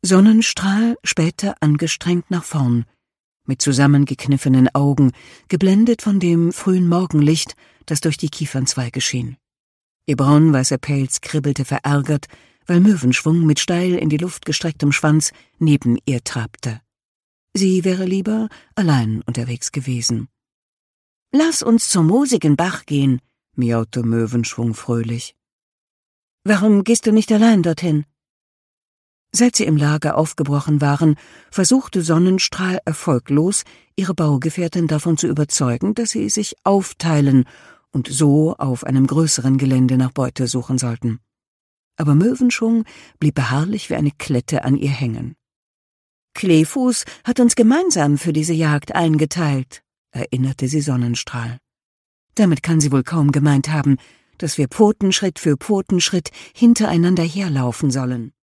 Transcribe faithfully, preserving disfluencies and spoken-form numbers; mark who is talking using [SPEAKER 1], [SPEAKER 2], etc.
[SPEAKER 1] Sonnenstrahl spähte angestrengt nach vorn, mit zusammengekniffenen Augen, geblendet von dem frühen Morgenlicht, das durch die Kiefernzweige schien. Ihr braunweißer Pelz kribbelte verärgert, weil Möwenschwung mit steil in die Luft gestrecktem Schwanz neben ihr trabte. Sie wäre lieber allein unterwegs gewesen. »Lass uns zum moosigen Bach gehen«, miaute Möwenschwung fröhlich. »Warum gehst du nicht allein dorthin?« Seit sie im Lager aufgebrochen waren, versuchte Sonnenstrahl erfolglos, ihre Baugefährtin davon zu überzeugen, dass sie sich aufteilen und so auf einem größeren Gelände nach Beute suchen sollten. Aber Möwenschwung blieb beharrlich wie eine Klette an ihr hängen. »Kleefuß hat uns gemeinsam für diese Jagd eingeteilt«, erinnerte sie Sonnenstrahl. Damit kann sie wohl kaum gemeint haben, dass wir Pfotenschritt für Pfotenschritt hintereinander herlaufen sollen.